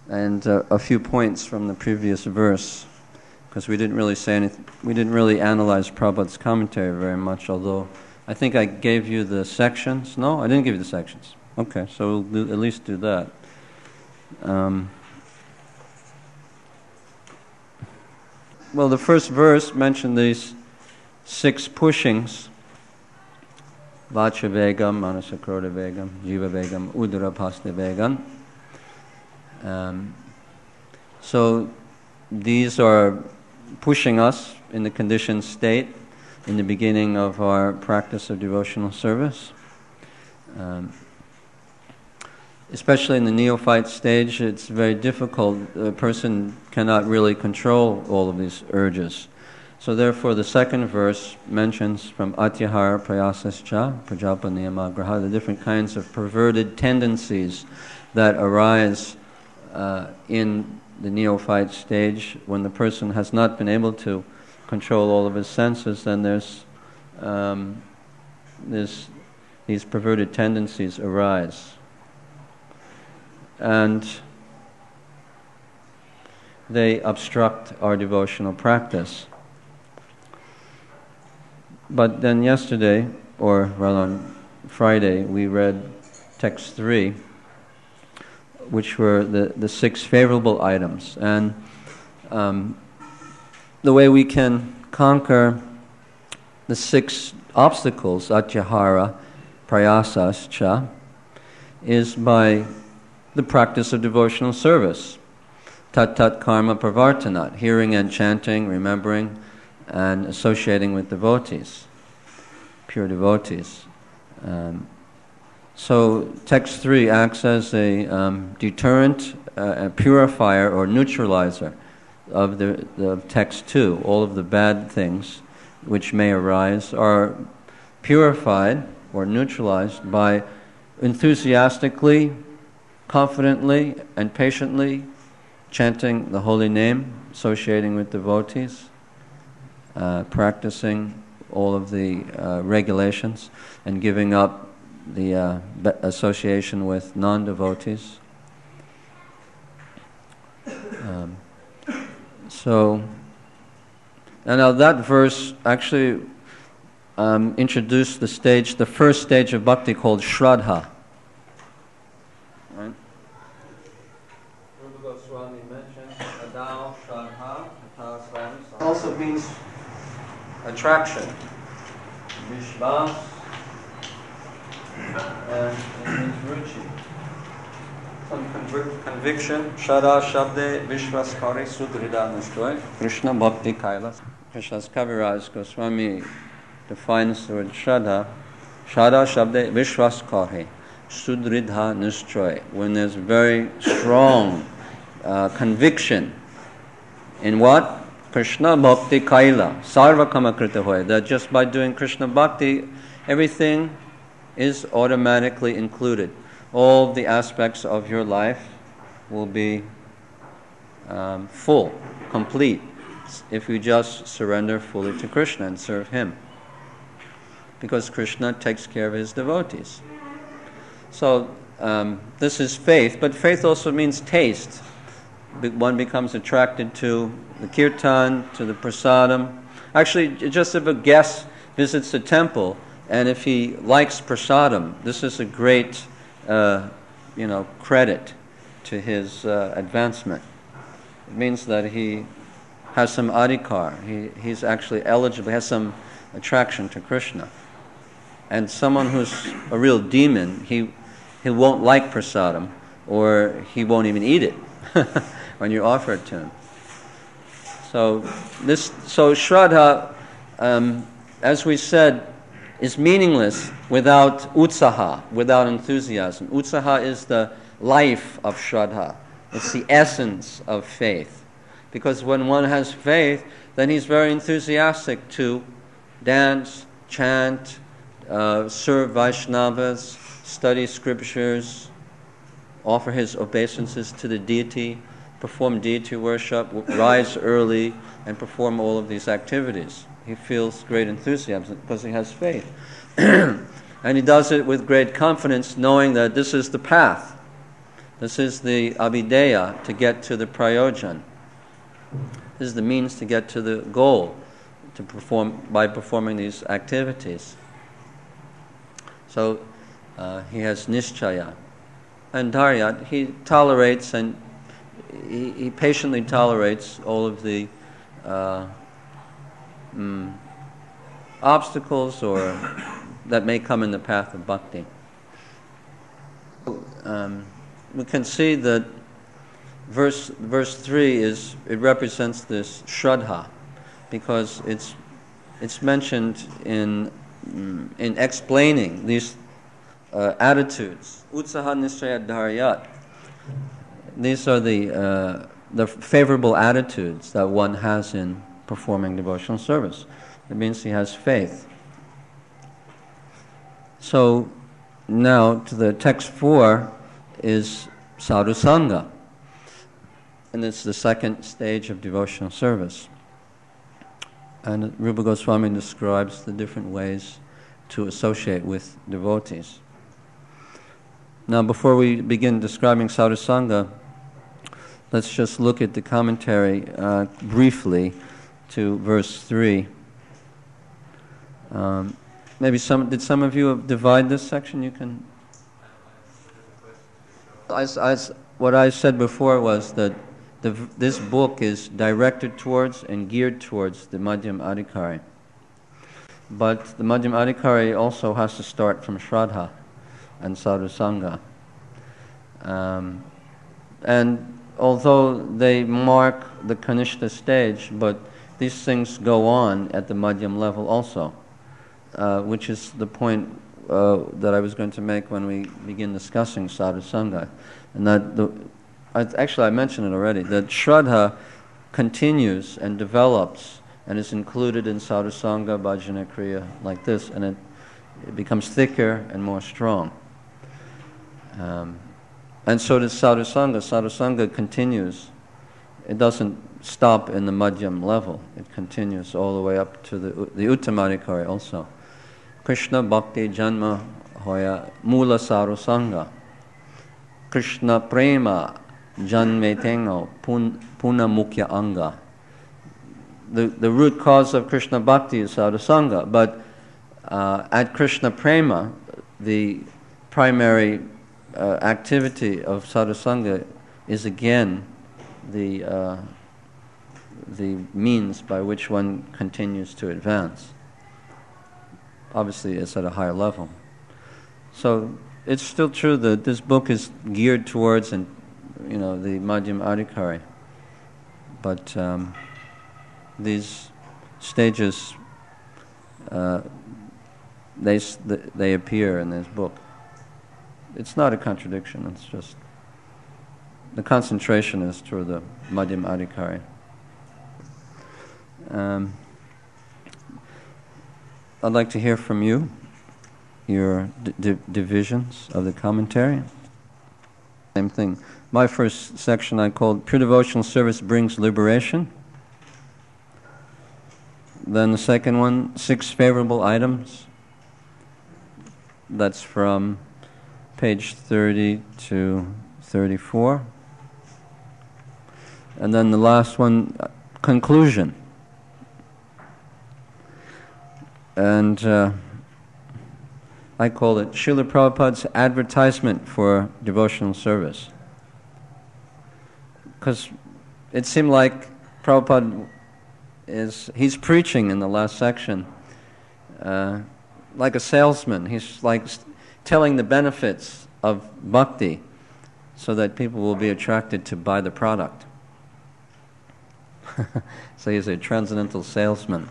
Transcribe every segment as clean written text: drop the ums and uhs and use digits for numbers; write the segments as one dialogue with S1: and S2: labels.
S1: and a few points from the previous verse, because we didn't really say anything. We didn't really analyze Prabhupada's commentary very much, although I think I gave you the sections. No, I didn't give you the sections. Okay, so we'll at least do that. Well, the first verse mentioned these 6 pushings: Vacha Vegam, Manasakroda Vegam, Jiva Vegam, Udara Pasta Vegam. So these are pushing us in the conditioned state in the beginning of our practice of devotional service. Especially in the neophyte stage, it's very difficult. A person cannot really control all of these urges. So therefore, the second verse mentions from Atyahara Prayasascha, Prajapa Niyamagraha, the different kinds of perverted tendencies that arise in the neophyte stage. When the person has not been able to control all of his senses, then these perverted tendencies arise. And they obstruct our devotional practice. But then yesterday, or rather on Friday, we read text 3, which were the 6 favorable items. And the way we can conquer the 6 obstacles, atyahara, prayasascha, is by the practice of devotional service. Tat karma pravartanat, hearing and chanting, remembering, and associating with devotees, pure devotees. So text 3 acts as a deterrent, a purifier or neutralizer of the text 2. All of the bad things which may arise are purified or neutralized by enthusiastically, confidently, and patiently chanting the holy name, associating with devotees, practicing all of the regulations, and giving up the association with non-devotees. And now that verse actually introduced the first stage of bhakti called Shraddha. Right? Rupa Goswami mentioned Adao Shraddha, also means attraction, Vishvas, and it means ruchi. Some conviction, Shraddha Shabde Vishvaskari Sudhrida Nishtoy, Krishna Bhakti Kailas. Krishna's Kaviraj Goswami defines the word Shraddha Shabde Vishvaskari Sudridha Nishtoy. When there's very strong conviction in what? Krishna Bhakti Kaila, Sarva Kama Krita Hoy, that just by doing Krishna Bhakti, everything is automatically included. All the aspects of your life will be full, complete, if you just surrender fully to Krishna and serve Him. Because Krishna takes care of His devotees. So this is faith, but faith also means taste. One becomes attracted to the kirtan, to the prasadam. Actually, just if a guest visits the temple, and if he likes prasadam, this is a great, credit to his advancement. It means that he has some adhikar. He's actually eligible. He has some attraction to Krishna. And someone who's a real demon, he won't like prasadam, or he won't even eat it when you offer it to him. So Shraddha, as we said, is meaningless without utsaha, without enthusiasm. Utsaha is the life of Shraddha. It's the essence of faith. Because when one has faith, then he's very enthusiastic to dance, chant, serve Vaishnavas, study scriptures, offer his obeisances to the deity, perform deity worship, rise early, and perform all of these activities. He feels great enthusiasm because he has faith. And he does it with great confidence, knowing that this is the path. This is the abhideya to get to the prayojan. This is the means to get to the goal by performing these activities. So he has nishchaya. And dharyat, he tolerates and he patiently tolerates all of the obstacles or that may come in the path of bhakti. We can see that verse 3 represents this shraddha, because it's mentioned in explaining these attitudes. Utsaha nishchaya dharyat. These are the favorable attitudes that one has in performing devotional service. It means he has faith. So now to the text 4 is sadhusanga, and it's the second stage of devotional service. And Rupa Goswami describes the different ways to associate with devotees. Now, before we begin describing sadhusanga, let's just look at the commentary briefly to verse 3. Did some of you divide this section? You can. What I said before was that this book is directed towards and geared towards the Madhyam Adhikari. But the Madhyam Adhikari also has to start from Shraddha and Sadhusanga. And although they mark the Kanishta stage, but these things go on at the Madhyam level also, which is the point that I was going to make when we begin discussing Sadhusanga. And that I mentioned it already, that Shraddha continues and develops and is included in Sadhusanga, Bhajana Kriya, like this, and it becomes thicker and more strong. And so does Sadhusanga. Sadhusanga continues. It doesn't stop in the Madhyam level. It continues all the way up to the Uttamadhikari also. Krishna Bhakti Janma Hoya Mula Sadhusanga. Krishna Prema Janmetengo Puna Mukhya Anga. The root cause of Krishna Bhakti is Sadhusanga, but at Krishna Prema, the primary activity of Sadhusanga is again the means by which one continues to advance. Obviously, it's at a higher level. So it's still true that this book is geared towards the Madhyam Adhikari, but these stages they appear in this book. It's not a contradiction. It's just the concentration is toward the Madhyam Adhikari. I'd like to hear from you, your divisions of the commentary. Same thing. My first section I called Pure Devotional Service Brings Liberation. Then the second one, 6 Favorable Items. That's from page 30 to 34. And then the last one, Conclusion. And I call it Srila Prabhupada's advertisement for devotional service. Because it seemed like Prabhupada he's preaching in the last section like a salesman. He's like telling the benefits of bhakti so that people will be attracted to buy the product. So he's a transcendental salesman.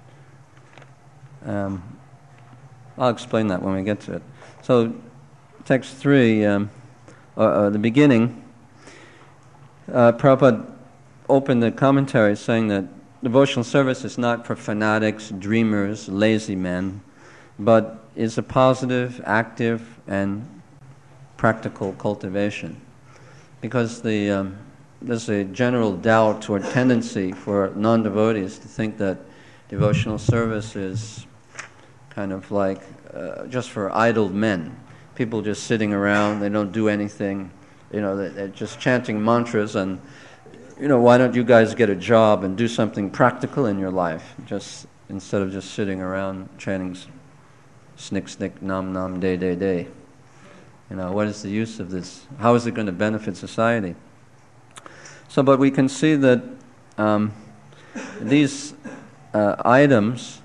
S1: I'll explain that when we get to it. So, text 3, the beginning, Prabhupada opened the commentary saying that devotional service is not for fanatics, dreamers, lazy men, but is a positive, active, and practical cultivation. Because there's a general doubt or tendency for non-devotees to think that devotional service is kind of like just for idle men. People just sitting around, they don't do anything, they're just chanting mantras and, why don't you guys get a job and do something practical in your life, just instead of just sitting around chanting snick, snick, nam, nam, day, day, day. What is the use of this? How is it going to benefit society? So, but we can see that these items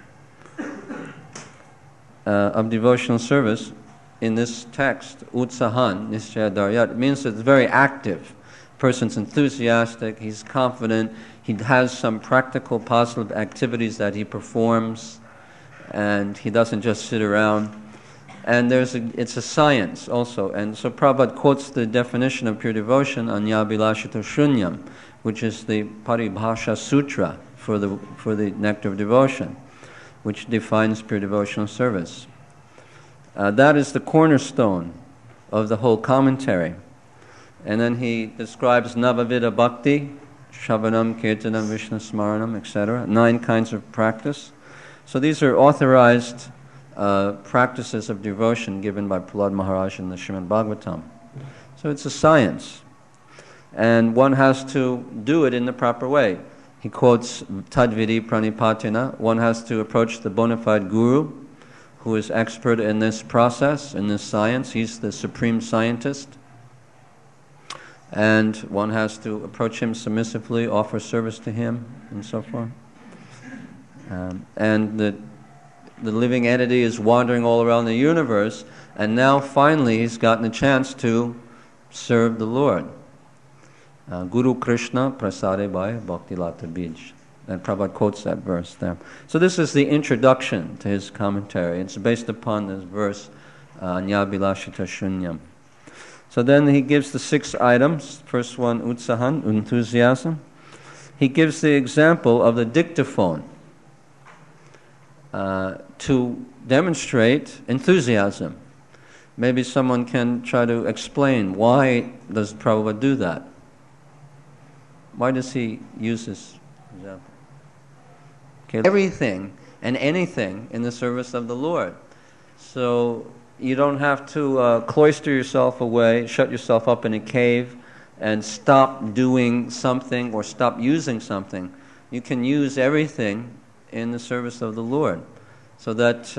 S1: of devotional service in this text, utsahan, nishchaya daryat, it means that it's very active. Person's enthusiastic, he's confident, he has some practical positive activities that he performs, and he doesn't just sit around. And it's a science also. And so Prabhupada quotes the definition of pure devotion, Anyabilashita Shunyam, which is the Paribhasha Sutra for the Nectar of Devotion, which defines pure devotional service. That is the cornerstone of the whole commentary. And then he describes Navavida Bhakti, Shavanam, Kirtanam, Vishnu Smaranam, etc., 9 kinds of practice. So these are authorized practices of devotion given by Prahlad Maharaj in the Srimad Bhagavatam. So it's a science. And one has to do it in the proper way. He quotes Tadvidi Pranipatina. One has to approach the bona fide guru who is expert in this process, in this science. He's the supreme scientist. And one has to approach him submissively, offer service to him, and so forth. And the living entity is wandering all around the universe, and now finally he's gotten a chance to serve the Lord. Guru Krishna prasade by Bhakti Lata Bij. And Prabhupada quotes that verse there. So this is the introduction to his commentary. It's based upon this verse, Anyabilashita Shunyam. So then he gives the 6 items. First one, utsahan, enthusiasm. He gives the example of the dictaphone to demonstrate enthusiasm. Maybe someone can try to explain, why does Prabhupada do that? Why does he use this example? Okay, everything and anything in the service of the Lord. So you don't have to cloister yourself away, shut yourself up in a cave, and stop doing something or stop using something. You can use everything in the service of the Lord. So that's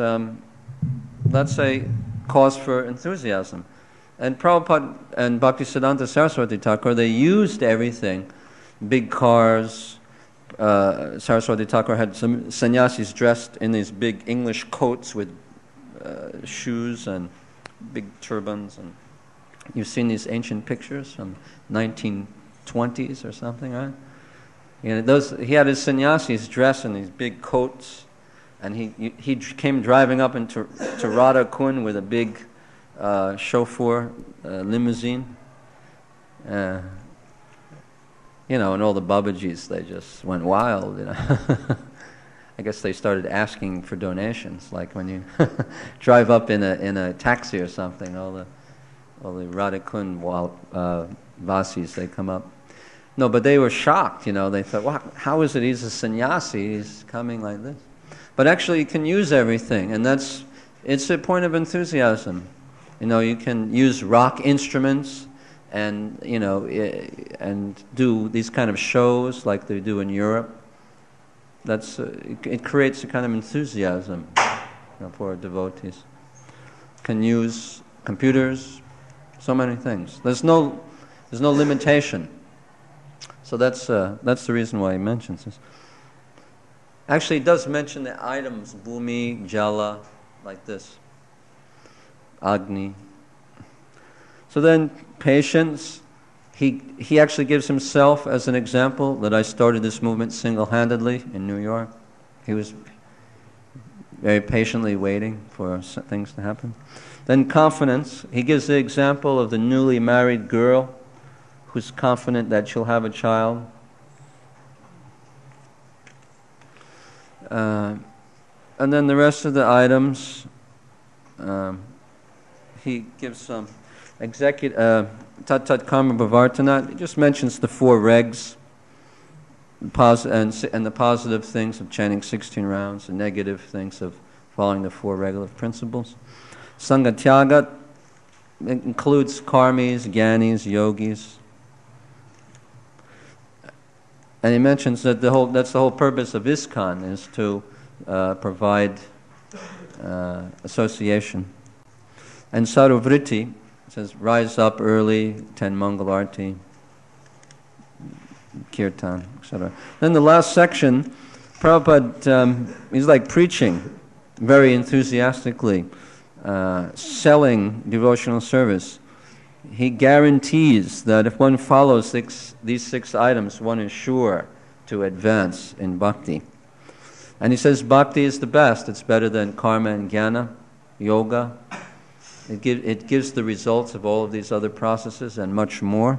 S1: a cause for enthusiasm. And Prabhupada and Bhaktisiddhanta Saraswati Thakur, they used everything. Big cars. Saraswati Thakur had some sannyasis dressed in these big English coats with shoes and big turbans. And you've seen these ancient pictures from 1920s or something, right? He had his sannyasis dressed in these big coats, and he came driving up into Radha Kund with a big chauffeur limousine. And all the Babajis, they just went wild, I guess they started asking for donations, like when you drive up in a taxi or something, all the Radha Kund Vasis, they come up. No, but they were shocked, They thought, wow, how is it he's a sannyasi, he's coming like this? But actually, you can use everything, and it's a point of enthusiasm. You can use rock instruments and, and do these kind of shows like they do in Europe. It creates a kind of enthusiasm for devotees. Can use computers, so many things. There's no limitation. So that's the reason why he mentions this. Actually, he does mention the items, bhumi, jala, like this, agni. So then, patience. He actually gives himself as an example that I started this movement single-handedly in New York. He was very patiently waiting for things to happen. Then confidence. He gives the example of the newly married girl who's confident that she'll have a child. And then the rest of the items, he gives some Tat Karma Bhavartana. He just mentions the 4 regs, and the positive things of chanting 16 rounds, the negative things of following the 4 regulative principles. Sanga Tyaga, includes karmis, gyanis, yogis. And he mentions that that's the whole purpose of ISKCON, is to provide association. And Saruvritti says, rise up early, 10 Mangalarti, Kirtan, etc. Then the last section, Prabhupada, he's like preaching very enthusiastically, selling devotional service. He guarantees that if one follows these 6 items, one is sure to advance in bhakti. And he says bhakti is the best. It's better than karma and jnana, yoga. It gives the results of all of these other processes and much more.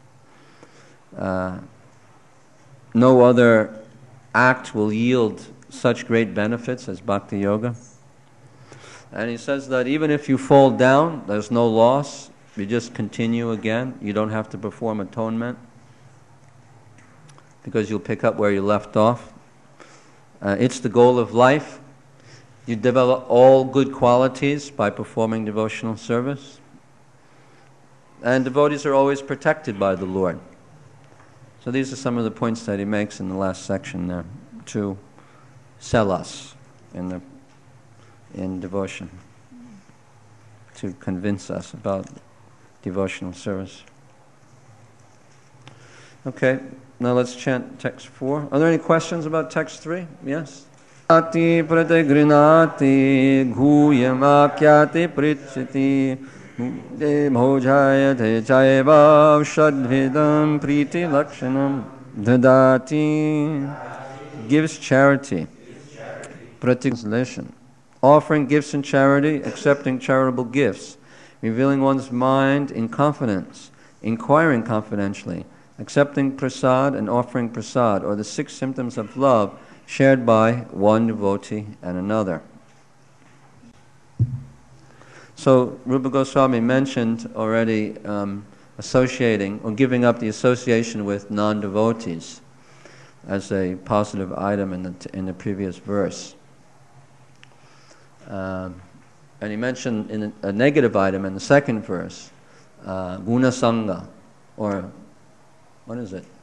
S1: No other act will yield such great benefits as bhakti yoga. And he says that even if you fall down, there's no loss. You just continue again. You don't have to perform atonement because you'll pick up where you left off. It's the goal of life. You develop all good qualities by performing devotional service. And devotees are always protected by the Lord. So these are some of the points that he makes in the last section there to sell us in devotion, to convince us about devotional service. Okay, now let's chant text 4. Are there any questions about text 3? Yes? Ati pratigrinati ghuyamakyati prichiti de bhojayate jayavav shadvidam priti lakshanam dadati. Gives charity. Pratigrination. Offering gifts in charity, accepting charitable gifts, revealing one's mind in confidence, inquiring confidentially, accepting prasad and offering prasad, or the 6 symptoms of love shared by one devotee and another. So Rupa Goswami mentioned already associating or giving up the association with non-devotees as a positive item in the previous verse. And he mentioned in a negative item in the second verse, guna sangha, or what is it?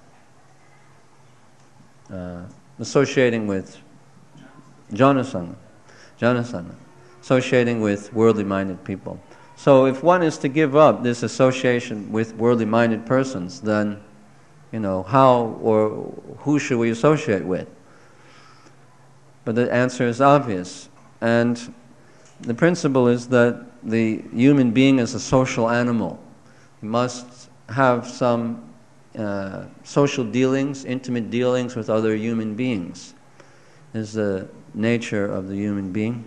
S1: Associating with janasangha, associating with worldly-minded people. So if one is to give up this association with worldly-minded persons, then, how or who should we associate with? But the answer is obvious. And the principle is that the human being is a social animal. He must have some social dealings, intimate dealings with other human beings. This is the nature of the human being.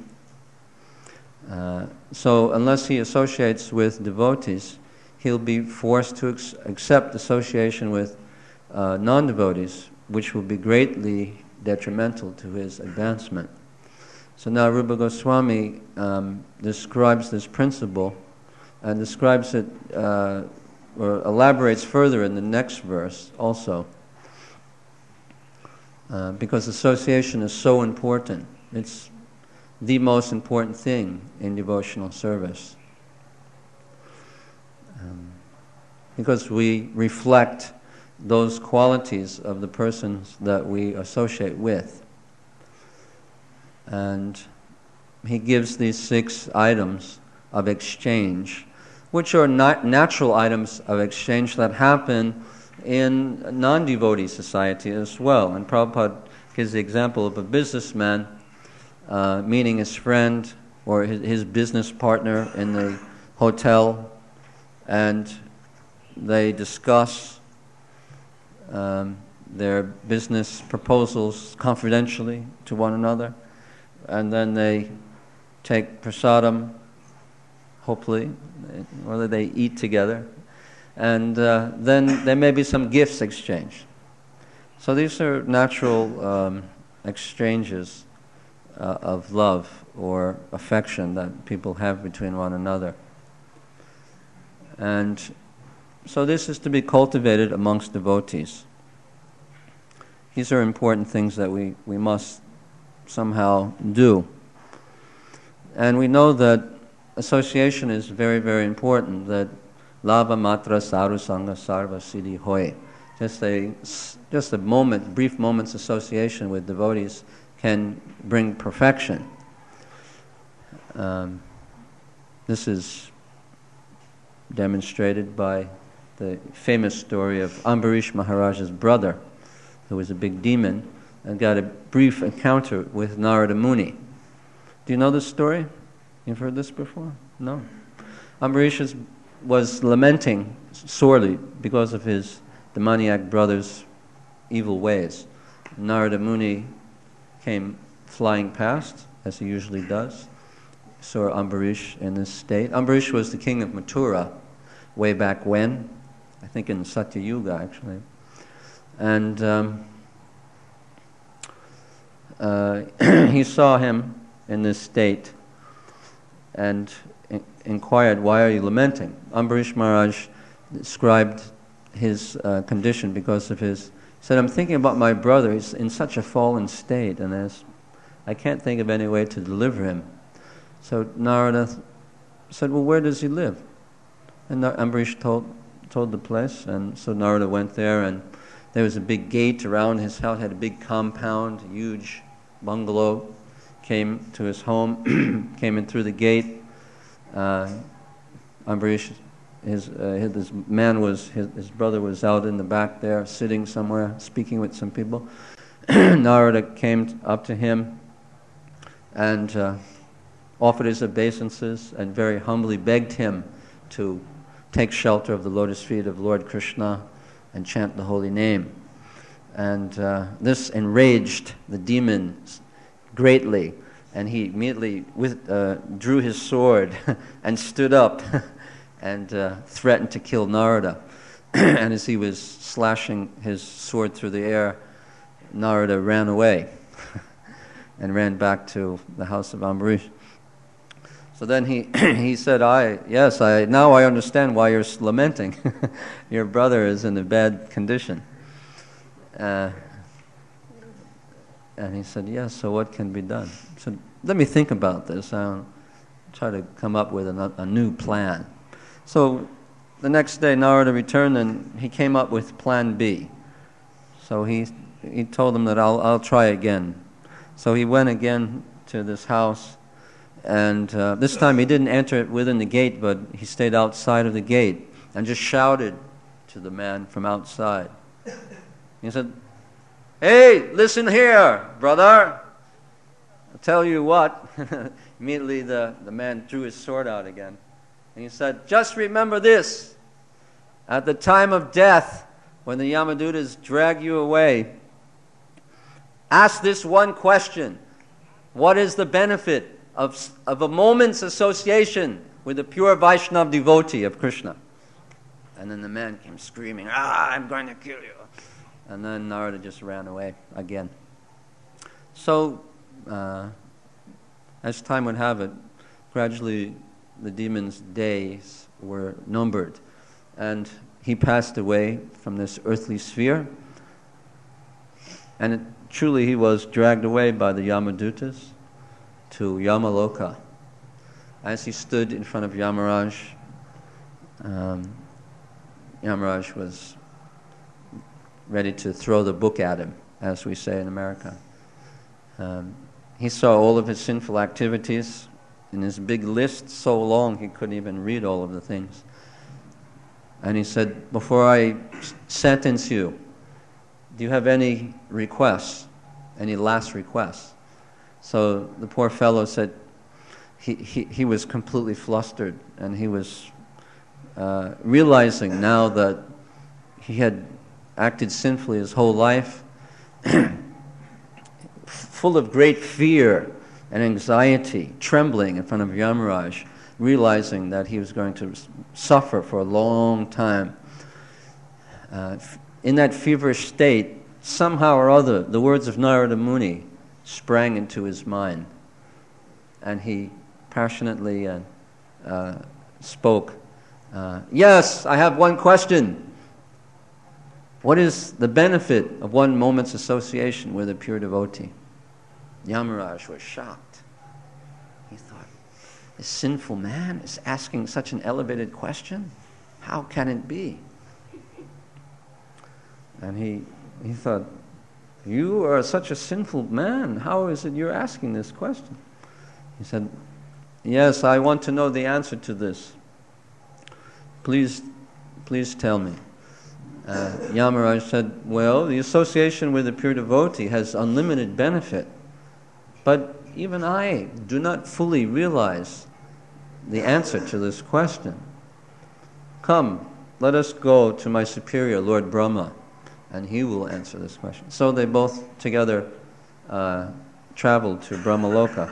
S1: So unless he associates with devotees, he'll be forced to accept association with non-devotees, which will be greatly detrimental to his advancement. So now Rupa Goswami describes this principle and describes it or elaborates further in the next verse also, because association is so important. It's the most important thing in devotional service, because we reflect those qualities of the persons that we associate with. And he gives these 6 items of exchange, which are natural items of exchange that happen in non-devotee society as well. And Prabhupada gives the example of a businessman meeting his friend or his business partner in the hotel, and they discuss their business proposals confidentially to one another, and then they take prasadam, hopefully, or they eat together, and then there may be some gifts exchanged. So these are natural exchanges of love or affection that people have between one another. And so this is to be cultivated amongst devotees. These are important things that we must somehow do. And we know that association is very, very important, that lava matra saru sangha sarva siddhi hoy. Just a moment, brief moment's association with devotees can bring perfection. This is demonstrated by the famous story of Ambarish Maharaj's brother, who was a big demon, and got a brief encounter with Narada Muni. Do you know this story? You've heard this before? No. Ambarish was lamenting sorely because of his demoniac brother's evil ways. Narada Muni came flying past, as he usually does, saw Ambarish in this state. Ambarish was the king of Mathura way back when, I think in Satya Yuga actually. And he saw him in this state and inquired, "Why are you lamenting?" Ambarish Maharaj described his condition because of his... He said, "I'm thinking about my brother. He's in such a fallen state, and I can't think of any way to deliver him." So Narada said, "Well, where does he live?" And Ambarish told the place, and so Narada went there, and there was a big gate around his house, had a big compound, a huge bungalow, came to his home, came in through the gate. Ambarish, his brother was out in the back there, sitting somewhere, speaking with some people. Narada came up to him and offered his obeisances and very humbly begged him to take shelter of the lotus feet of Lord Krishna and chant the holy name. And this enraged the demons greatly, and he immediately drew his sword and stood up and threatened to kill Narada. And as he was slashing his sword through the air, Narada ran away and ran back to the house of Ambarish. So then he said, now I understand why you're lamenting. Your brother is in a bad condition. And he said, "Yes, so what can be done?" So let me think about this. I'll try to come up with a new plan. So the next day Narada returned and he came up with plan B. So he told him that I'll try again. So he went again to this house, and this time he didn't enter it within the gate, but he stayed outside of the gate and just shouted to the man from outside. He said, "Hey, listen here, brother. I'll tell you what." Immediately the man drew his sword out again. And he said, "Just remember this. At the time of death, when the Yamadutas drag you away, ask this one question. What is the benefit of a moment's association with a pure Vaishnava devotee of Krishna?" And then the man came screaming, "I'm going to kill you." And then Narada just ran away again. So, as time would have it, gradually the demon's days were numbered. And he passed away from this earthly sphere. And truly he was dragged away by the Yamadutas to Yamaloka. As he stood in front of Yamaraj, Yamaraj was ready to throw the book at him, as we say in America. He saw all of his sinful activities in his big list, so long he couldn't even read all of the things. And he said, "Before I sentence you, do you have any requests, any last requests?" So the poor fellow said he was completely flustered, and he was realizing now that he had acted sinfully his whole life, full of great fear and anxiety, trembling in front of Yamaraj, realizing that he was going to suffer for a long time. In that feverish state, somehow or other, the words of Narada Muni sprang into his mind, and he passionately spoke, "Yes, I have one question. What is the benefit of one moment's association with a pure devotee?" Yamaraj was shocked. He thought, This sinful man is asking such an elevated question? How can it be? And he thought, you are such a sinful man. How is it you're asking this question? He said, yes, I want to know the answer to this. Please tell me. Yamaraj said, well, the association with a pure devotee has unlimited benefit, but even I do not fully realize the answer to this question. Come, let us go to my superior, Lord Brahma, and he will answer this question. So they both together traveled to Brahmaloka,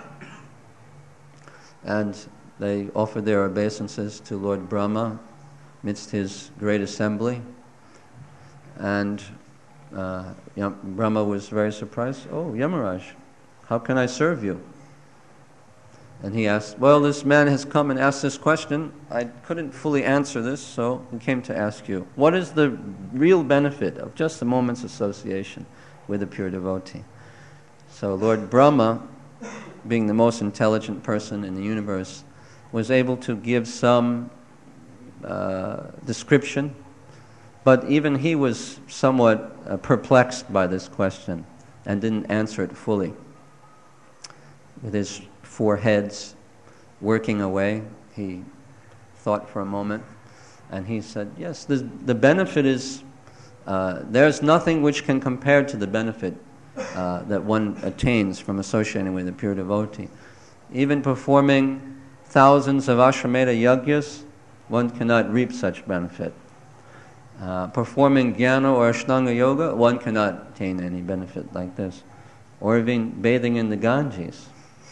S1: and they offered their obeisances to Lord Brahma amidst his great assembly. And Brahma was very surprised. Oh, Yamaraj, how can I serve you? And he asked, well, this man has come and asked this question. I couldn't fully answer this, so we came to ask you. What is the real benefit of just a moment's association with a pure devotee? So Lord Brahma, being the most intelligent person in the universe, was able to give some description, but even he was somewhat perplexed by this question and didn't answer it fully. With his 4 heads working away, he thought for a moment, and he said, yes, the benefit is, there's nothing which can compare to the benefit that one attains from associating with a pure devotee. Even performing thousands of Ashwamedha yajnas, one cannot reap such benefit. Performing jnana or ashtanga yoga, one cannot attain any benefit like this. Or even bathing in the Ganges.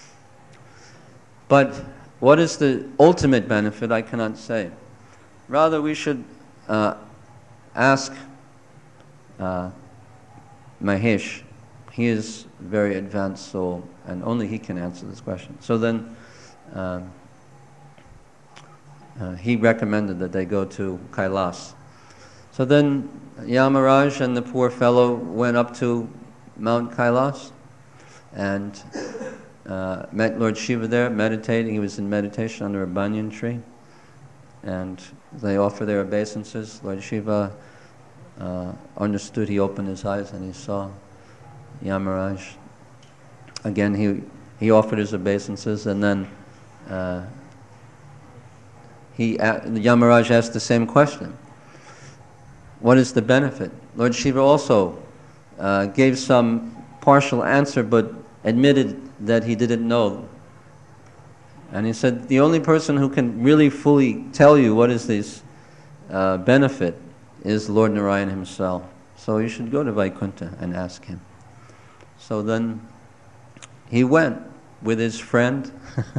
S1: But what is the ultimate benefit, I cannot say. Rather, we should ask Mahesh. He is a very advanced soul, and only he can answer this question. So then he recommended that they go to Kailas. So then Yamaraj and the poor fellow went up to Mount Kailas and met Lord Shiva there, meditating. He was in meditation under a banyan tree. And they offered their obeisances. Lord Shiva understood. He opened his eyes and he saw Yamaraj. Again, he offered his obeisances, and then Yamaraj asked the same question. What is the benefit? Lord Shiva also gave some partial answer, but admitted that he didn't know. And he said, the only person who can really fully tell you what is this benefit is Lord Narayan himself. So you should go to Vaikuntha and ask him. So then he went with his friend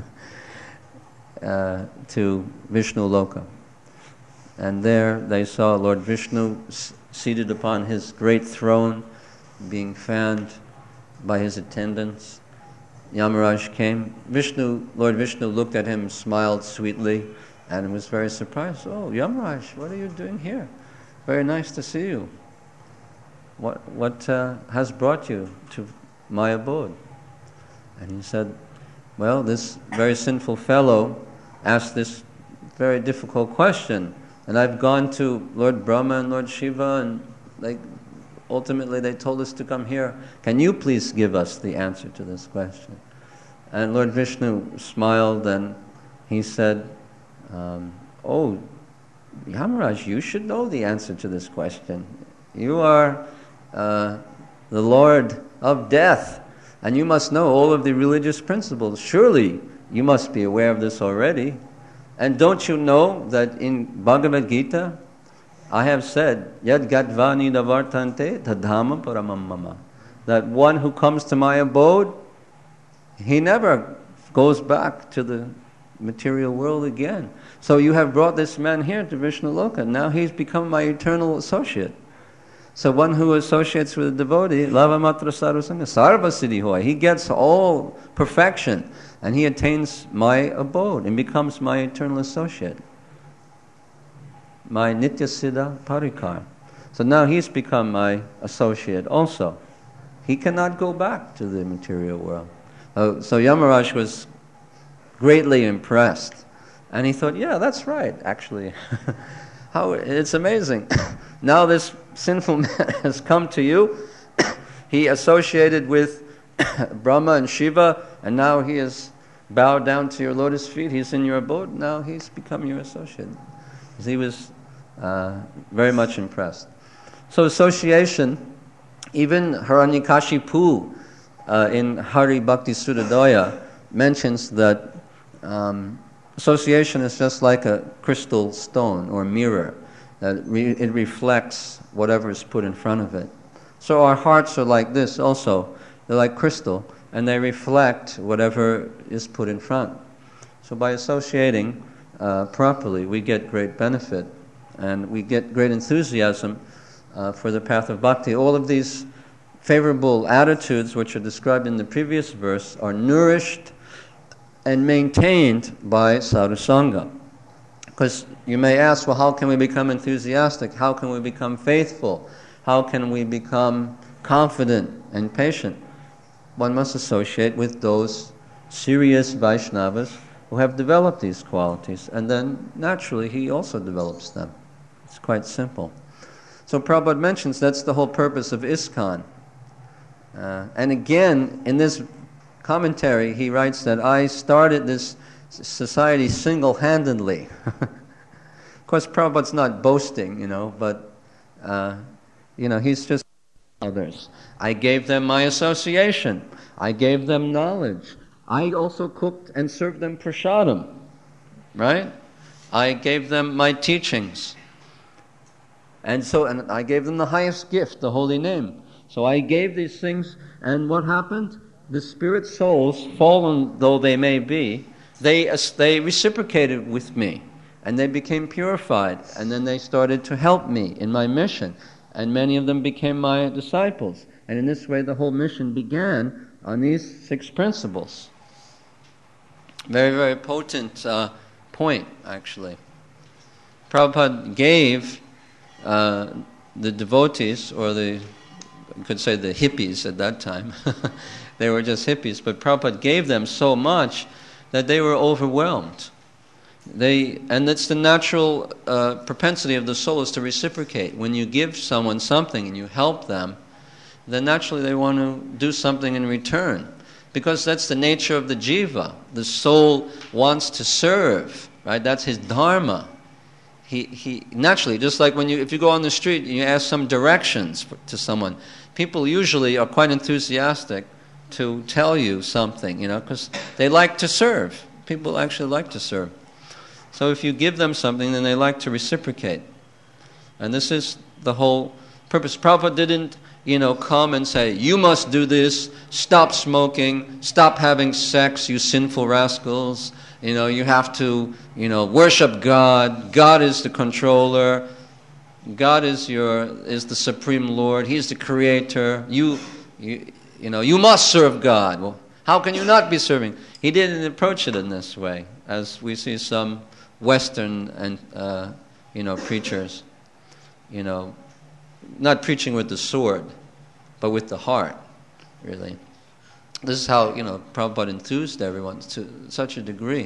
S1: to Vishnu Loka. And there they saw Lord Vishnu seated upon his great throne, being fanned by his attendants. Yamaraj came. Lord Vishnu looked at him, smiled sweetly, and was very surprised. Oh, Yamaraj, what are you doing here? Very nice to see you. What has brought you to my abode? And he said, well, this very sinful fellow asked this very difficult question. And I've gone to Lord Brahma and Lord Shiva, and ultimately they told us to come here. Can you please give us the answer to this question? And Lord Vishnu smiled and he said, oh, Yamaraj, you should know the answer to this question. You are the Lord of death, and you must know all of the religious principles. Surely you must be aware of this already. And don't you know that in Bhagavad Gita, I have said, Yad Gatvani Davartante Tadhama Paramam Mama, that one who comes to my abode, he never goes back to the material world again. So you have brought this man here to Vishnu Loka. Now he's become my eternal associate. So one who associates with a devotee, Lava Matra Sarvasanga, Sarva Siddhi Hoy, he gets all perfection, and he attains my abode and becomes my eternal associate, my Nitya Siddha Parikar. So now he's become my associate also. He cannot go back to the material world. So Yamaraj was greatly impressed. And he thought, yeah, that's right, actually. It's amazing. Now this sinful man has come to you. He associated with Brahma and Shiva, and now he has bowed down to your lotus feet. He's in your abode. Now he's become your associate. He was very much impressed. So association, even Hiranyakashipu in Hari Bhakti Sudadaya mentions that association is just like a crystal stone or mirror. It reflects whatever is put in front of it. So our hearts are like this also. They're like crystal, and they reflect whatever is put in front. So by associating properly, we get great benefit, and we get great enthusiasm for the path of bhakti. All of these favorable attitudes, which are described in the previous verse, are nourished and maintained by sadhusanga. Because you may ask, well, how can we become enthusiastic? How can we become faithful? How can we become confident and patient? One must associate with those serious Vaishnavas who have developed these qualities, and then naturally he also develops them. It's quite simple. So Prabhupada mentions that's the whole purpose of ISKCON. And again, in this commentary, he writes that I started this society single-handedly. Of course, Prabhupada's not boasting, but, he's just others. I gave them my association. I gave them knowledge. I also cooked and served them prasadam, right? I gave them my teachings. And I gave them the highest gift, the holy name. So I gave these things, and what happened? The spirit souls, fallen though they may be, they reciprocated with me, and they became purified, and then they started to help me in my mission, and many of them became my disciples. And in this way, the whole mission began on these 6 principles. Very, very potent point, actually. Prabhupada gave the devotees, or you could say the hippies at that time, they were just hippies, but Prabhupada gave them so much that they were overwhelmed. And it's the natural propensity of the soul is to reciprocate. When you give someone something and you help them, then naturally they want to do something in return. Because that's the nature of the jiva. The soul wants to serve, right? That's his dharma. He naturally, just like if you go on the street and you ask some directions to someone, people usually are quite enthusiastic to tell you something, because they like to serve. People actually like to serve. So if you give them something, then they like to reciprocate. And this is the whole purpose. Prabhupada didn't, come and say, you must do this, stop smoking, stop having sex, you sinful rascals. You have to, worship God. God is the controller. God is the supreme Lord. He's the creator. You must serve God. Well, how can you not be serving? He didn't approach it in this way, as we see some Western and preachers, not preaching with the sword, but with the heart, really. This is how Prabhupada enthused everyone to such a degree.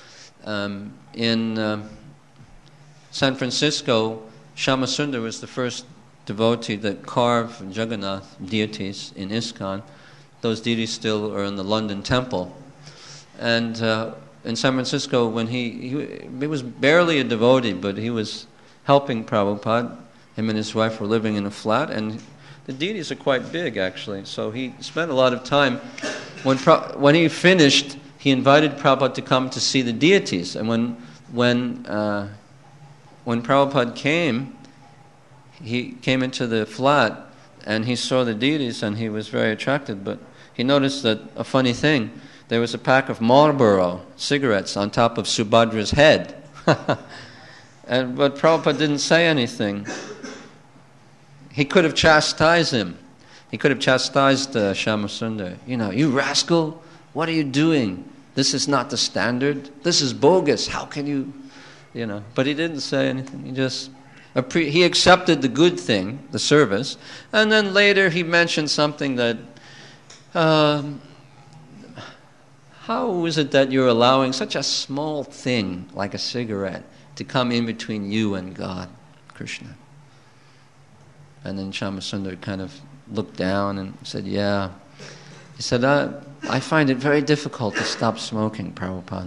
S1: In San Francisco, Shyamasundar was the first devotee that carved Jagannath deities in ISKCON. Those deities still are in the London Temple. And in San Francisco, when he was barely a devotee, but he was helping Prabhupada. Him and his wife were living in a flat, and the deities are quite big, actually. So he spent a lot of time. When he finished, he invited Prabhupada to come to see the deities. And when Prabhupada came, he came into the flat, and he saw the deities, and he was very attracted. But he noticed that a funny thing, there was a pack of Marlboro cigarettes on top of Subhadra's head. But Prabhupada didn't say anything. He could have chastised him. He could have chastised Shyamasundar. You rascal, what are you doing? This is not the standard. This is bogus. How can you, But he didn't say anything. He accepted the good thing, the service, and then later he mentioned something that, how how is it that you're allowing such a small thing like a cigarette to come in between you and God, Krishna? And then Shyamasundar kind of looked down and said, yeah. He said, I find it very difficult to stop smoking, Prabhupada.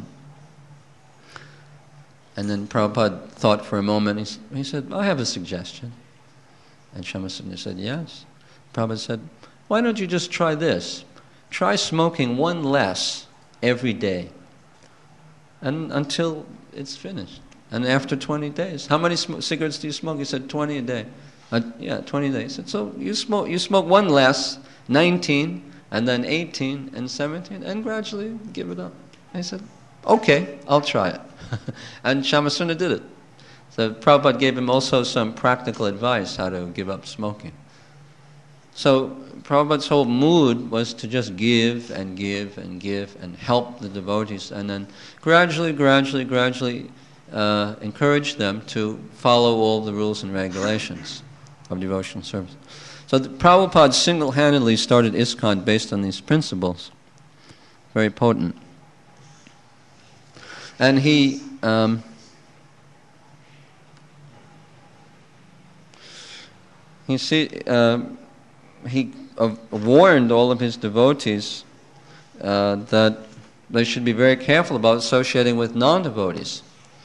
S1: And then Prabhupada thought for a moment. He said, I have a suggestion. And Shyamasundar said, yes. Prabhupada said, why don't you just try this? Try smoking one less every day, and until it's finished. And after 20 days, how many cigarettes do you smoke? He said 20 a day. 20 days. He said, so you smoke one less, 19, and then 18 and 17, and gradually give it up. I said, okay, I'll try it. And Shyamasundar did it. So Prabhupada gave him also some practical advice how to give up smoking. So Prabhupada's whole mood was to just give and give and give and help the devotees, and then gradually encourage them to follow all the rules and regulations of devotional service. So Prabhupada single-handedly started ISKCON based on these principles. Very potent. And he warned all of his devotees that they should be very careful about associating with non-devotees.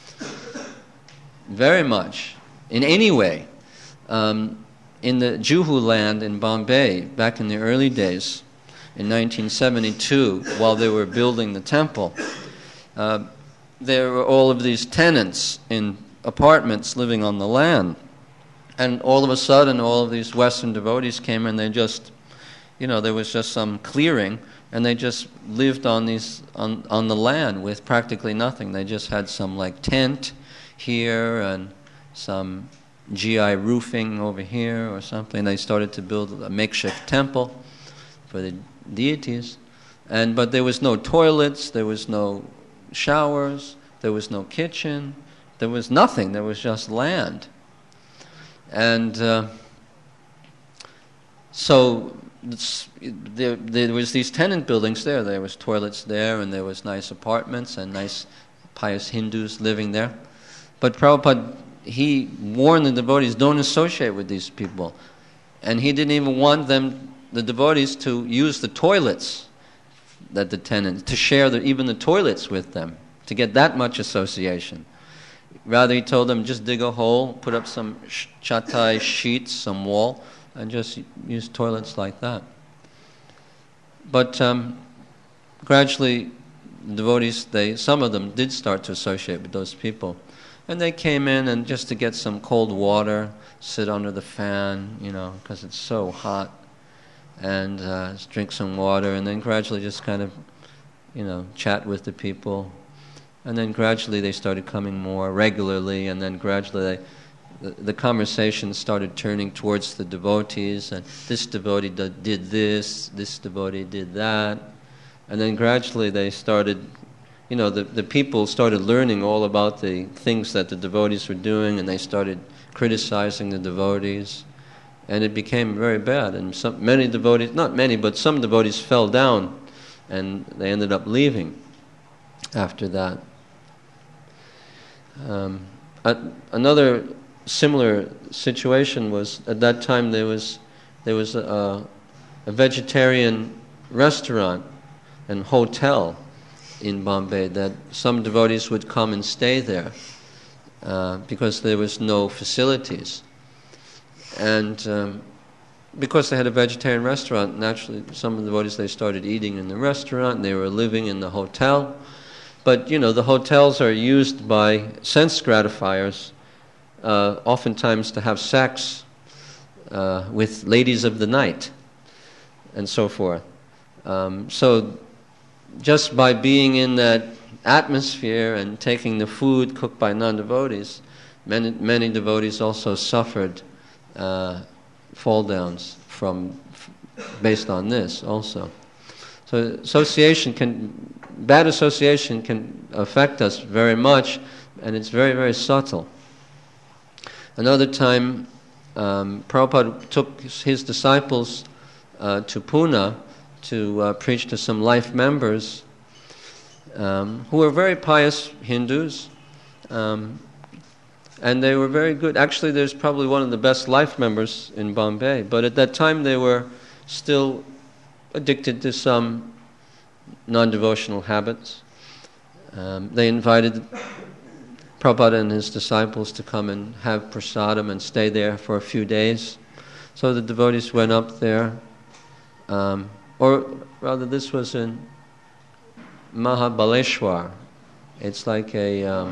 S1: Very much. In any way. In the Juhu land in Bombay, back in the early days, in 1972, while they were building the temple, there were all of these tenants in apartments living on the land. And all of a sudden, all of these Western devotees came and they just, there was just some clearing, and they just lived on the land with practically nothing. They just had some like tent here and some GI roofing over here or something. They started to build a makeshift temple for the deities. But there was no toilets, there was no showers, there was no kitchen, there was nothing, there was just land. And so there was these tenant buildings there was toilets there, and there was nice apartments and nice pious Hindus living there. But Prabhupada, he warned the devotees, don't associate with these people. And he didn't even want the devotees, to use the toilets that the tenants, to share even the toilets with them, to get that much association. Rather, he told them, just dig a hole, put up some chatai sheets, some wall, and just use toilets like that. But gradually, the devotees, some of them did start to associate with those people. And they came in and just to get some cold water, sit under the fan, because it's so hot, and drink some water, and then gradually just kind of, chat with the people. And then gradually they started coming more regularly, and then gradually the conversation started turning towards the devotees, and this devotee did this devotee did that. And then gradually they started, the people started learning all about the things that the devotees were doing, and they started criticizing the devotees. And it became very bad. And many devotees, not many, but some devotees fell down, and they ended up leaving after that. Another similar situation was, at that time there was a vegetarian restaurant and hotel in Bombay that some devotees would come and stay there because there was no facilities. And because they had a vegetarian restaurant, naturally some of the devotees, they started eating in the restaurant, and they were living in the hotel. But, the hotels are used by sense gratifiers, oftentimes to have sex with ladies of the night, and so forth. So just by being in that atmosphere and taking the food cooked by non-devotees, many devotees also suffered fall downs based on this also. So bad association can affect us very much, and it's very, very subtle. Another time, Prabhupada took his disciples to Pune to preach to some life members, who were very pious Hindus, and they were very good. Actually, there's probably one of the best life members in Bombay, but at that time they were still addicted to some non-devotional habits. They invited Prabhupada and his disciples to come and have prasadam and stay there for a few days. So the devotees went up there, or rather this was in Mahabaleshwar. It's like a,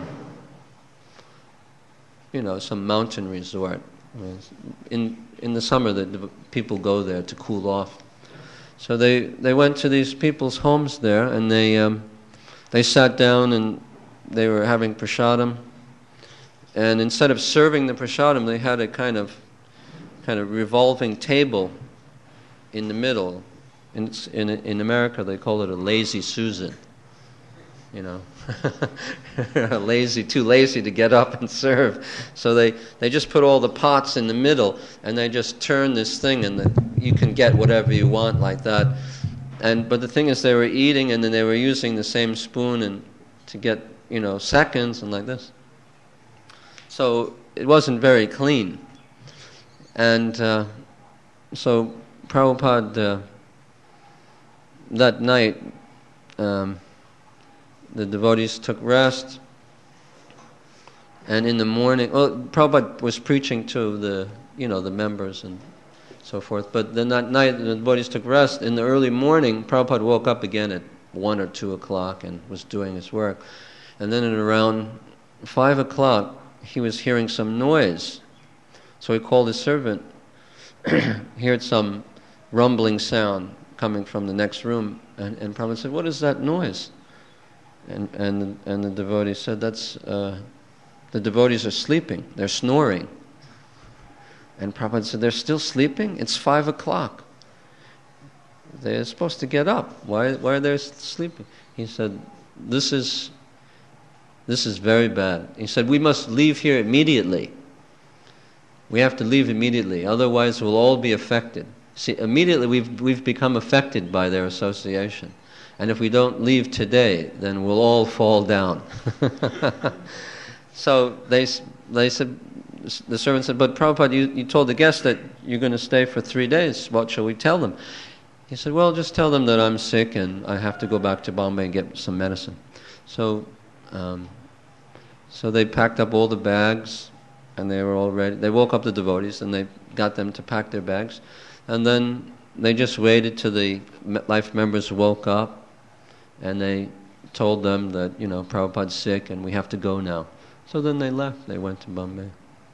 S1: some mountain resort. In the summer, the people go there to cool off. So they went to these people's homes there, and they sat down and they were having prasadam. And instead of serving the prasadam, they had a kind of revolving table in the middle. In America, they call it a lazy Susan. Too lazy to get up and serve. So they just put all the pots in the middle, and they just turn this thing, and you can get whatever you want like that. But the thing is, they were eating, and then they were using the same spoon and to get seconds and like this. So it wasn't very clean. And so Prabhupada that night. The devotees took rest, and in the morning, Prabhupada was preaching to the members and so forth. But then that night, the devotees took rest. In the early morning, Prabhupada woke up again at 1 or 2 o'clock and was doing his work. And then at around 5 o'clock, he was hearing some noise. So he called his servant. He heard some rumbling sound coming from the next room, and Prabhupada said, "What is that noise?" And the devotee said, "That's the devotees are sleeping. They're snoring." And Prabhupada said, "They're still sleeping? It's 5 o'clock. They're supposed to get up. Why are they sleeping?" He said, "This is very bad." He said, "We must leave here immediately. We have to leave immediately, otherwise we'll all be affected." See, immediately we've become affected by their association. And if we don't leave today, then we'll all fall down. So they said, the servant said, "But Prabhupada, you told the guests that you're going to stay for 3 days. What shall we tell them?" He said, "Well, just tell them that I'm sick and I have to go back to Bombay and get some medicine." So they packed up all the bags, and they were all ready. They woke up the devotees and they got them to pack their bags. And then they just waited till the life members woke up, and they told them that, Prabhupada's sick and we have to go now. So then they left. They went to Bombay.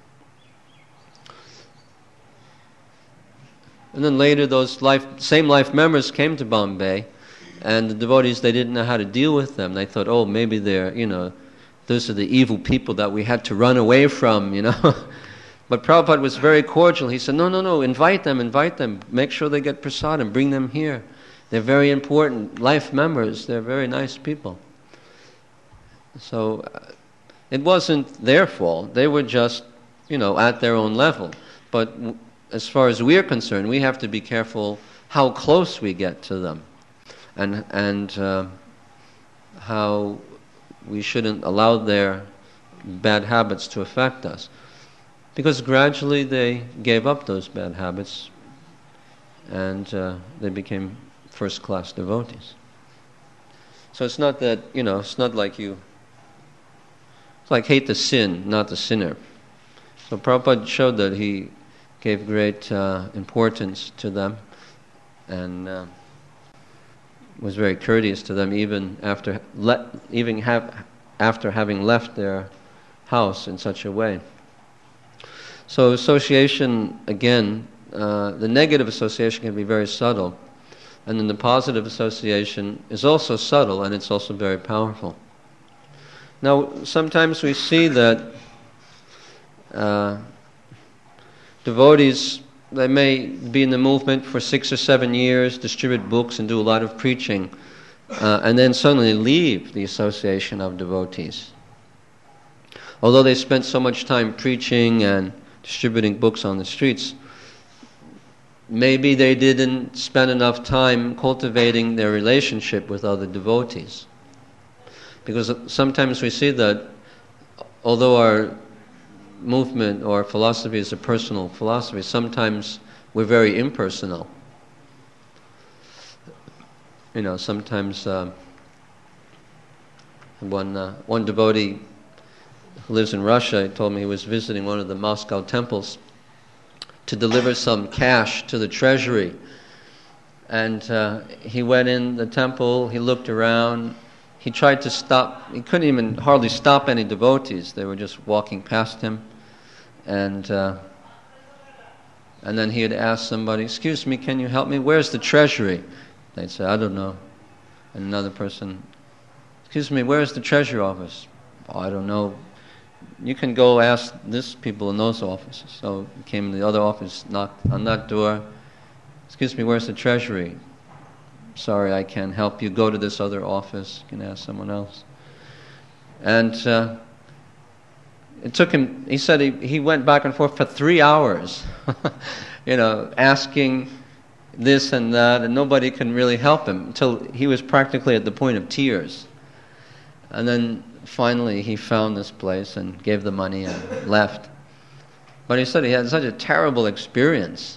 S1: And then later those same life members came to Bombay, and the devotees, they didn't know how to deal with them. They thought, "Oh, maybe they're, those are the evil people that we had to run away from, But Prabhupada was very cordial. He said, no, invite them. Make sure they get prasadam, bring them here. They're very important life members. They're very nice people. So it wasn't their fault. They were just, at their own level. But as far as we're concerned, we have to be careful how close we get to them, and how we shouldn't allow their bad habits to affect us. Because gradually they gave up those bad habits, and they became first-class devotees. So it's not that, it's not like it's like hate the sin, not the sinner. So Prabhupada showed that he gave great importance to them, and was very courteous to them even after having left their house in such a way. So association, again, the negative association can be very subtle, and then the positive association is also subtle, and it's also very powerful. Now, sometimes we see that devotees, they may be in the movement for 6 or 7 years, distribute books and do a lot of preaching, and then suddenly leave the association of devotees. Although they spent so much time preaching and distributing books on the streets, maybe they didn't spend enough time cultivating their relationship with other devotees. Because sometimes we see that although our movement or philosophy is a personal philosophy, sometimes we're very impersonal. Sometimes one devotee who lives in Russia told me he was visiting one of the Moscow temples to deliver some cash to the treasury. And he went in the temple, he looked around, he tried to stop, he couldn't even hardly stop any devotees. They were just walking past him. And then he had asked somebody, "Excuse me, can you help me? Where's the treasury?" They'd say, "I don't know." And another person, "Excuse me, where's the treasury office?" "Oh, I don't know. You can go ask this people in those offices." So he came to the other office, knocked on that door. "Excuse me, where's the treasury?" "Sorry, I can't help you. Go to this other office. You can ask someone else." And it took him, he said he went back and forth for 3 hours, asking this and that, and nobody can really help him until he was practically at the point of tears. And then finally he found this place and gave the money and left. But he said he had such a terrible experience.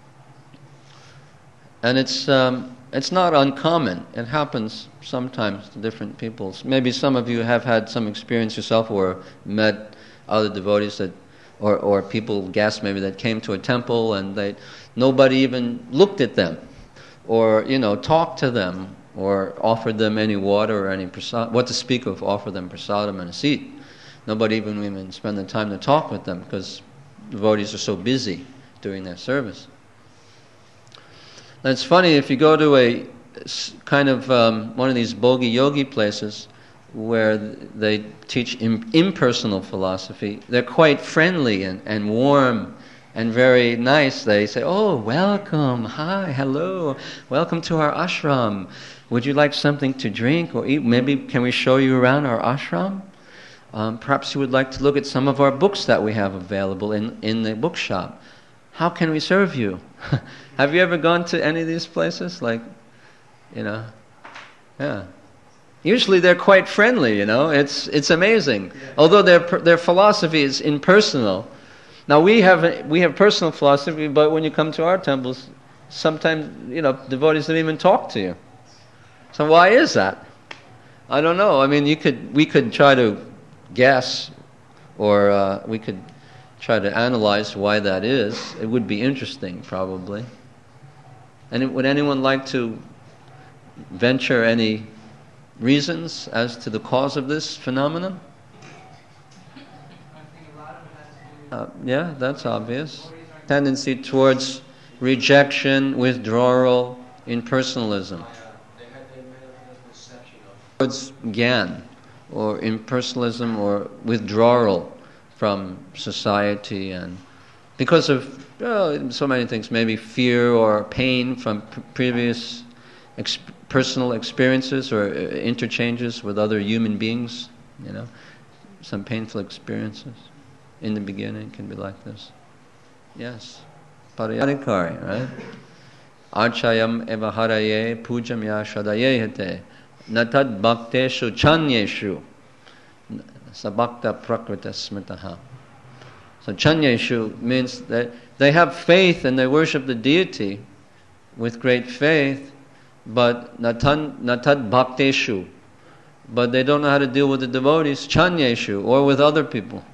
S1: And it's not uncommon. It happens sometimes to different people. Maybe some of you have had some experience yourself or met other devotees or people, guests maybe, that came to a temple and nobody even looked at them or, talked to them or offered them any water or any prasad. What to speak of offer them prasadam and a seat. Nobody even spend the time to talk with them because devotees are so busy doing their service. And it's funny, if you go to a kind of one of these bhogi yogi places where they teach impersonal philosophy, they're quite friendly and warm and very nice. They say, "Oh, welcome, hi, hello, welcome to our ashram. Would you like something to drink or eat? Maybe can we show you around our ashram? Perhaps you would like to look at some of our books that we have available in the bookshop. How can we serve you?" Have you ever gone to any of these places? Yeah. Usually they're quite friendly, It's amazing. Although their philosophy is impersonal. Now we have personal philosophy, but when you come to our temples, sometimes devotees don't even talk to you. So why is that? I don't know. I mean, we could try to guess, or we could try to analyze why that is. It would be interesting, probably. And would anyone like to venture any reasons as to the cause of this phenomenon? Yeah, that's obvious. Tendency towards rejection, withdrawal, impersonalism. Towards gyan, or impersonalism, or withdrawal from society, and because of so many things, maybe fear or pain from previous personal experiences or interchanges with other human beings, some painful experiences in the beginning can be like this. Yes, pariyadikari, right? Archayam eva haraye pujam ya shadayehate natad bhakteshu chanyeshu sabhakta prakrita smritaha. So chanyeshu means that they have faith and they worship the deity with great faith, but natad bhakteshu, but they don't know how to deal with the devotees, chanyeshu, or with other people.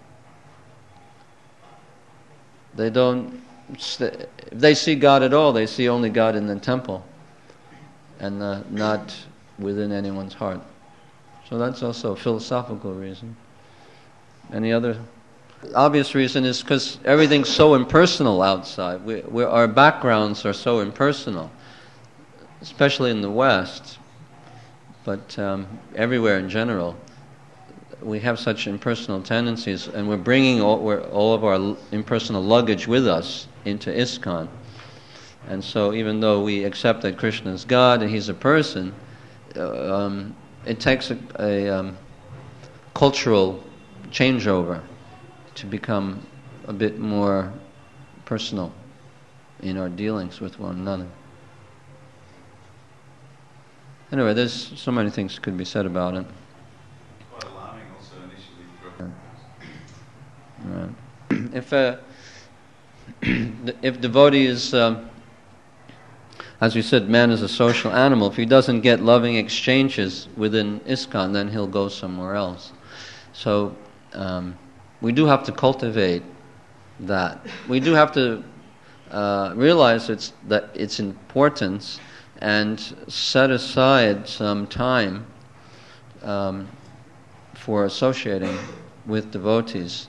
S1: If they see God at all, they see only God in the temple and not within anyone's heart. So that's also a philosophical reason. Any other? The obvious reason is because everything's so impersonal outside. Our backgrounds are so impersonal, especially in the West, but everywhere in general. We have such impersonal tendencies, and we're bringing all of our impersonal luggage with us into ISKCON. And so even though we accept that Krishna is God and He's a person, it takes a cultural changeover to become a bit more personal in our dealings with one another. Anyway, there's so many things could be said about it. if devotee is, as we said, man is a social animal. If he doesn't get loving exchanges within ISKCON, then he'll go somewhere else. So we do have to cultivate that. We do have to realize its importance and set aside some time for associating with devotees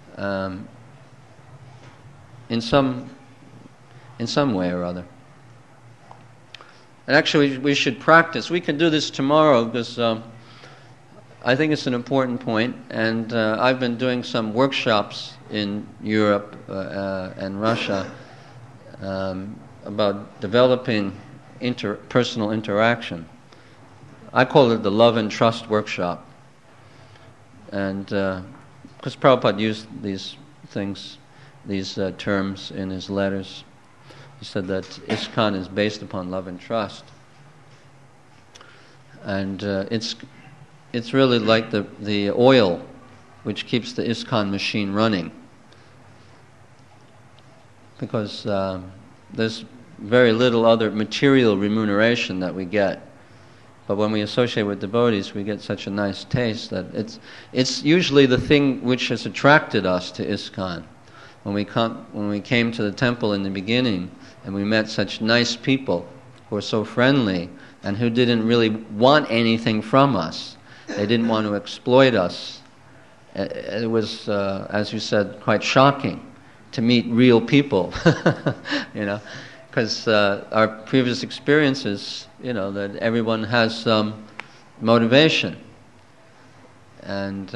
S1: in some way or other. And actually, we should practice. We can do this tomorrow because I think it's an important point. And I've been doing some workshops in Europe and Russia about developing interpersonal interaction. I call it the Love and Trust Workshop. And because Prabhupada used these things, these terms in his letters. He said that ISKCON is based upon love and trust. And it's really like the oil which keeps the ISKCON machine running. Because there's very little other material remuneration that we get. But when we associate with devotees, we get such a nice taste that it's usually the thing which has attracted us to ISKCON. When we came to the temple in the beginning, and we met such nice people who were so friendly and who didn't really want anything from us. They didn't want to exploit us. It was, as you said, quite shocking to meet real people, because our previous experiences, that everyone has some motivation. And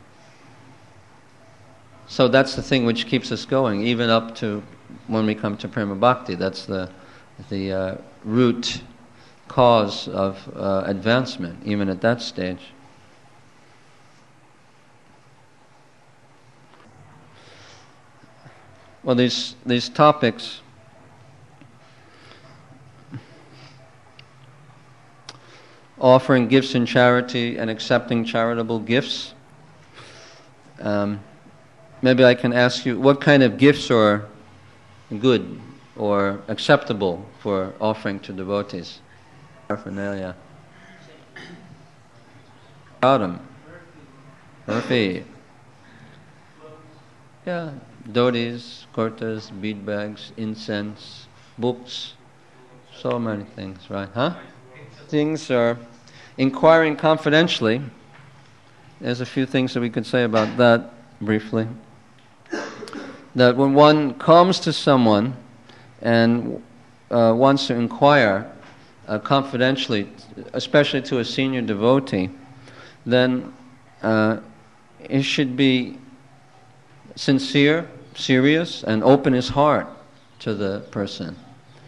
S1: so that's the thing which keeps us going, even up to when we come to Prema Bhakti. That's the root cause of advancement, even at that stage. Well, these topics offering gifts in charity and accepting charitable gifts. Maybe I can ask you, what kind of gifts are good or acceptable for offering to devotees? Paraphernalia. Autumn. Murphy. Yeah. Dhotis, kurtas, bead bags, incense, books, so many things, right? Huh? Things are inquiring confidentially. There's a few things that we could say about that briefly. That when one comes to someone and wants to inquire confidentially, especially to a senior devotee, then it should be sincere, serious, and open his heart to the person.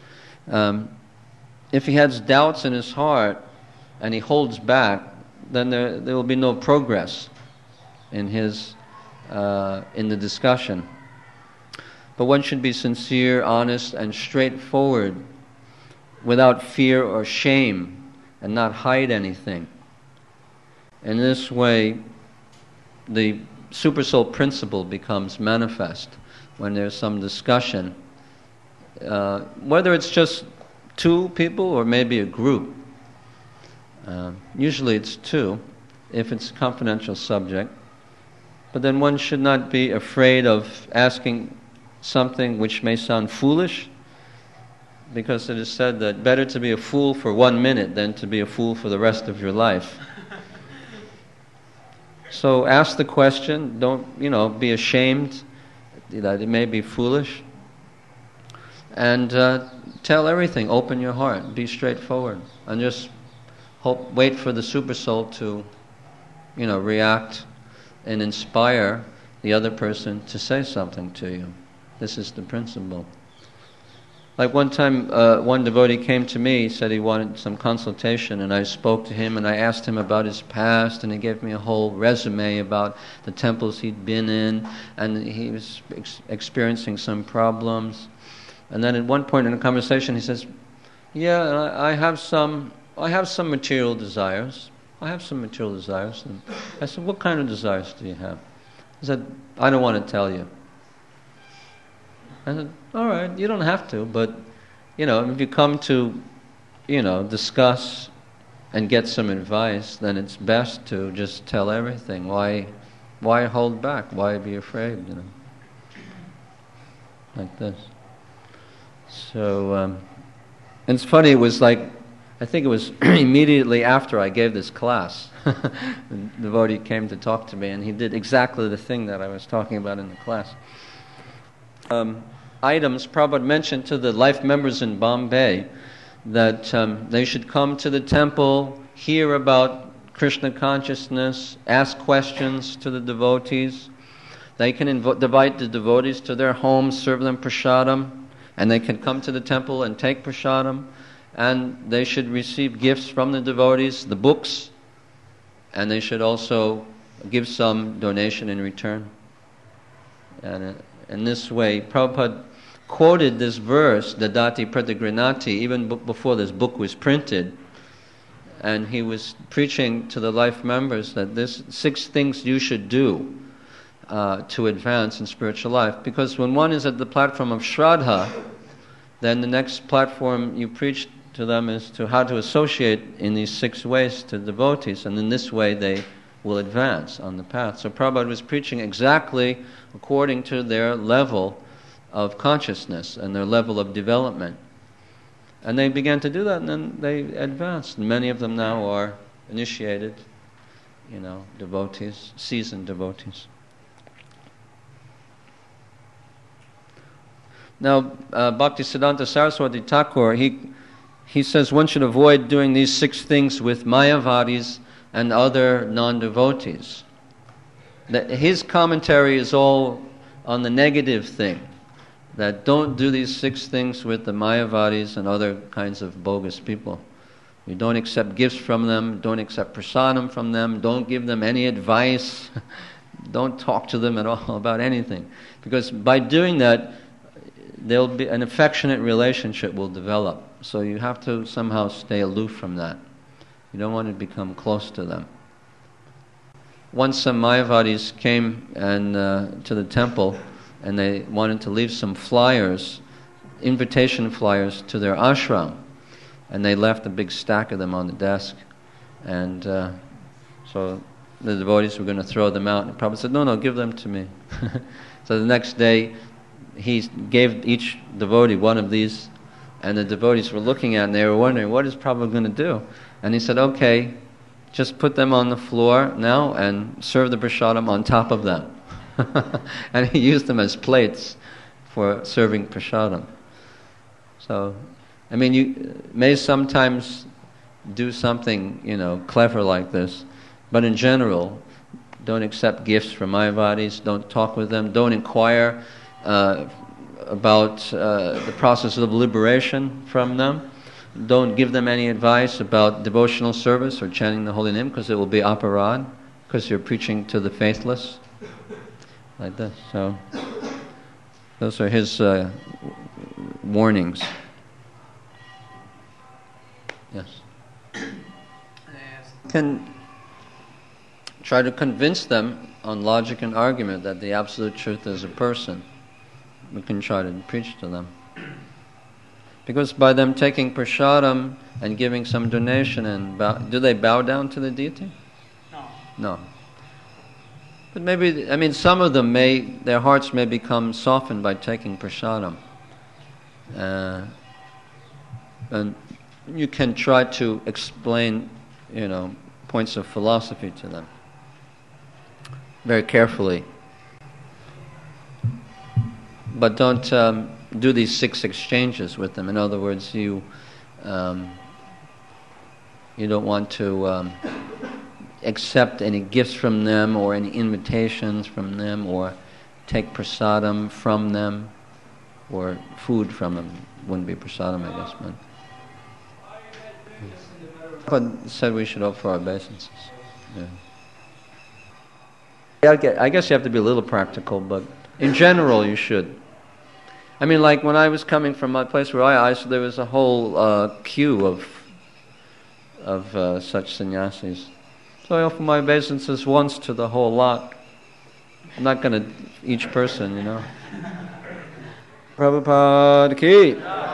S1: If he has doubts in his heart and he holds back, then there will be no progress in the discussion. But one should be sincere, honest, and straightforward, without fear or shame, and not hide anything. In this way, the Supersoul principle becomes manifest when there's some discussion, whether it's just two people or maybe a group. Usually it's two, if it's a confidential subject. But then one should not be afraid of asking something which may sound foolish, because it is said that better to be a fool for 1 minute than to be a fool for the rest of your life. So ask the question, don't, be ashamed that it may be foolish. And tell everything, open your heart, be straightforward. And just wait for the Supersoul to, react and inspire the other person to say something to you. This is the principle. Like one time, one devotee came to me, he said he wanted some consultation, and I spoke to him and I asked him about his past, and he gave me a whole resume about the temples he'd been in, and he was experiencing some problems. And then at one point in the conversation he says, yeah, I have some material desires. I have some material desires. And I said, what kind of desires do you have? He said, I don't want to tell you. I said, all right, you don't have to, but, if you come to, discuss and get some advice, then it's best to just tell everything. Why hold back? Why be afraid, Like this. So, and it's funny, it was like, I think it was immediately after I gave this class, the devotee came to talk to me, and he did exactly the thing that I was talking about in the class. Items Prabhupada mentioned to the life members in Bombay that they should come to the temple, hear about Krishna consciousness, ask questions to the devotees. They can invite the devotees to their homes, serve them prasadam, and they can come to the temple and take prasadam, and they should receive gifts from the devotees, the books, and they should also give some donation in return. And in this way, Prabhupada quoted this verse, Dadati Pratagrinati, even before this book was printed, and he was preaching to the life members that this 6 things you should do to advance in spiritual life. Because when one is at the platform of Shraddha, then the next platform you preach to them is to how to associate in these 6 ways to devotees, and in this way they will advance on the path. So Prabhupada was preaching exactly according to their level of consciousness and their level of development. And they began to do that, and then they advanced. And many of them now are initiated, devotees, seasoned devotees. Now, Bhaktisiddhanta Saraswati Thakur, he says one should avoid doing these 6 things with Mayavadis and other non-devotees. His commentary is all on the negative thing, that don't do these 6 things with the Mayavadis and other kinds of bogus people. You don't accept gifts from them, don't accept prasadam from them, don't give them any advice, don't talk to them at all about anything. Because by doing that, there'll be an affectionate relationship will develop. So you have to somehow stay aloof from that. You don't want to become close to them. Once some Mayavadis came to the temple, and they wanted to leave some flyers, invitation flyers, to their ashram. And they left a big stack of them on the desk. And so the devotees were going to throw them out. And Prabhupada said, no, give them to me. So the next day, he gave each devotee one of these, and the devotees were looking at it, and they were wondering, what is Prabhupada going to do? And he said, okay, just put them on the floor now and serve the prasadam on top of them. And he used them as plates for serving prasadam. So, you may sometimes do something, clever like this, but in general, don't accept gifts from Mayavadis, don't talk with them, don't inquire about the process of liberation from them. Don't give them any advice about devotional service or chanting the holy name, because it will be aparad, because you're preaching to the faithless. Like this. So, those are his warnings. Yes. Can try to convince them on logic and argument that the absolute truth is a person. We can try to preach to them. Because by them taking prasadam and giving some donation, do they bow down to the deity? No. But maybe, some of them their hearts may become softened by taking prasadam. And you can try to explain, points of philosophy to them very carefully. But don't do these 6 exchanges with them. In other words, you don't want to accept any gifts from them or any invitations from them or take prasadam from them or food from them. Wouldn't be prasadam, I guess. But Prabhupada said we should offer our obeisances. Yeah. I guess you have to be a little practical, but in general you should. Like when I was coming from my place where I there was a whole queue of such sannyasis. So I offer my obeisances once to the whole lot. I'm not going to each person, Prabhupada ki.